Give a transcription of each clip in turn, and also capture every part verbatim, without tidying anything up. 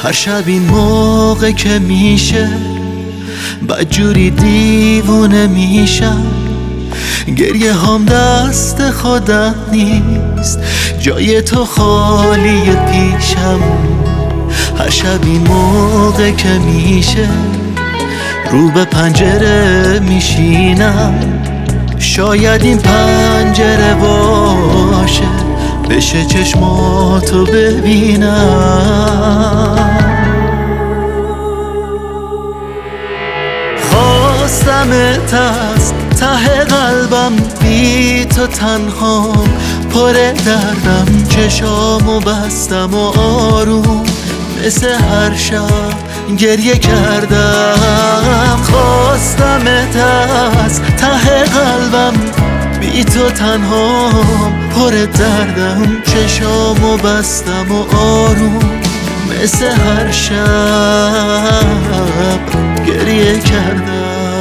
هر شب این موقع که میشه بدجوری دیوونه میشم. گریه هم دست خودم نیست، جای تو خالی پیشم. هر شب این موقع که میشه رو به پنجره میشینم. شاید این پنجره باشه بشه چشماتو ببینم. خواستمت از ته قلبم، بی تو تنهام پر دردم. چشامو بستم و آروم مثل هر شب گریه کردم. خواستمت از ته قلبم، بی تو تنهام پر دردم. چشامو بستم و آروم مثل هر شب گریه کردم.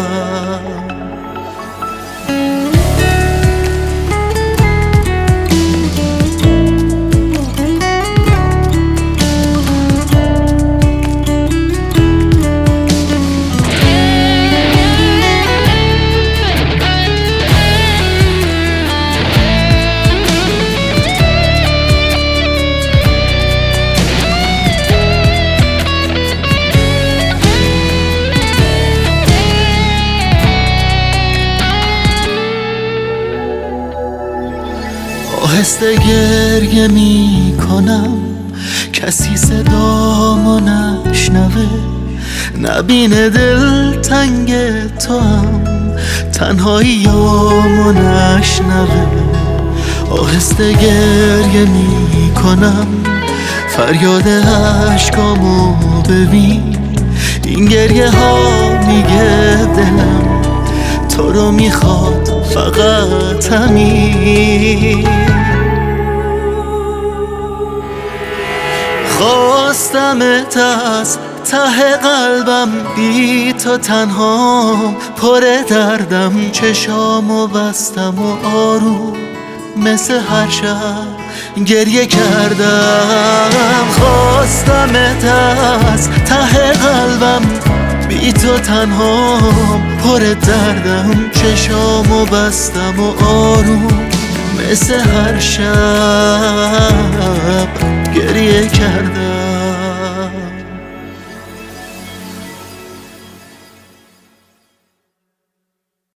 آهسته گریه می کنم، کسی صدامو نشنوه. نبینه دل تنگ تو هم تنهاییامو نشنوه. آهسته گریه می کنم، فریاد عشقامو ببین. این گریه ها میگه دلم تو رو میخواد فقط همین. خواستمت از ته قلبم، بی تو تنهام پر دردم. چشامو بستم و آروم مثل هر شب گریه کردم. خواستمت از ته قلبم، بی تو تنهام پر دردم. چشامو بستم و آروم مثل هر شب گریه کردم.